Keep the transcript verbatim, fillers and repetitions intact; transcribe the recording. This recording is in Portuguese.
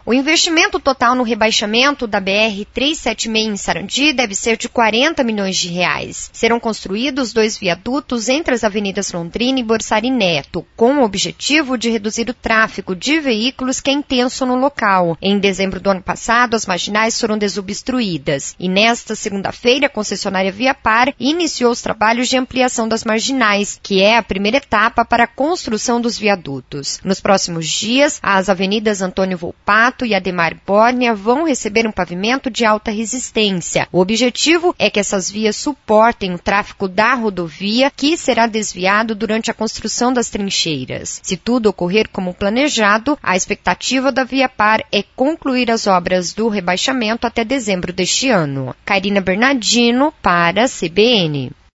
O investimento total no rebaixamento da B R trezentos e setenta e seis em Sarandi deve ser de quarenta milhões de reais. Serão construídos dois viadutos entre as avenidas Londrina e Borsari Neto, com o objetivo de reduzir o tráfego de veículos que é intenso no local. Em dezembro do ano passado, as marginais foram desobstruídas e nesta segunda-feira a concessionária Viapar iniciou os trabalhos de ampliação das marginais, que é a primeira etapa para a construção dos viadutos. Nos próximos dias, as avenidas Antônio Volpato e Ademar Bórnia vão receber um pavimento de alta resistência. O objetivo é que essas vias suportem o tráfego da rodovia, que será desviado durante a construção das trincheiras. Se tudo ocorrer como planejado, a expectativa da Viapar é concluir as obras do rebaixamento até dezembro deste ano. Karina Bernardino para a C B N.